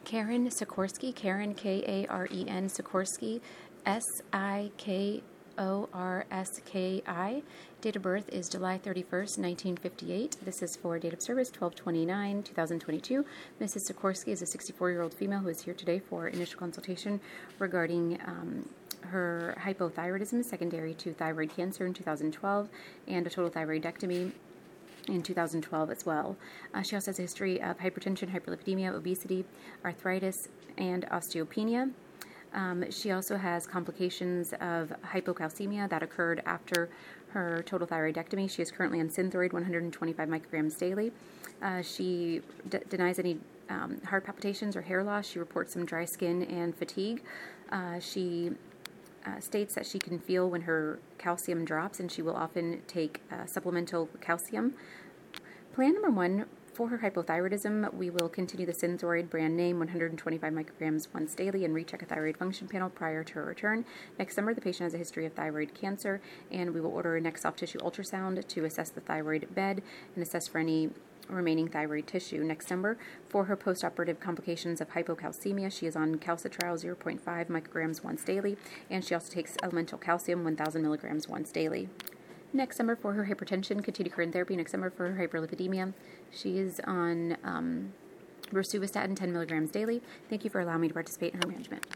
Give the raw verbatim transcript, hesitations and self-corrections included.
Karen Sikorsky, Karen, K A R E N, Sikorsky, S I K O R S K I. Date of birth is July thirty-first, nineteen fifty-eight. This is for date of service twelve twenty-nine, twenty twenty-two. Missus Sikorsky is a sixty-four-year-old female who is here today for initial consultation regarding um, her hypothyroidism secondary to thyroid cancer in two thousand twelve and a total thyroidectomy in two thousand twelve as well. Uh, she also has a history of hypertension, hyperlipidemia, obesity, arthritis, and osteopenia. Um, she also has complications of hypocalcemia that occurred after her total thyroidectomy. She is currently on Synthroid, one hundred twenty-five micrograms daily. Uh, she d- denies any um, heart palpitations or hair loss. She reports some dry skin and fatigue. Uh, she Uh, states that she can feel when her calcium drops, and she will often take uh, supplemental calcium. Plan number one, for her hypothyroidism, we will continue the Synthroid brand name, one hundred twenty-five micrograms once daily, and recheck a thyroid function panel prior to her return. Next summer, the patient has a history of thyroid cancer, and we will order a next soft tissue ultrasound to assess the thyroid bed and assess for any remaining thyroid tissue. Next number, for her postoperative complications of hypocalcemia, she is on calcitriol zero point five micrograms once daily, and she also takes elemental calcium one thousand milligrams once daily. Next summer, for her hypertension, continue current therapy. Next summer, for her hyperlipidemia, she is on um, rosuvastatin ten milligrams daily. Thank you for allowing me to participate in her management.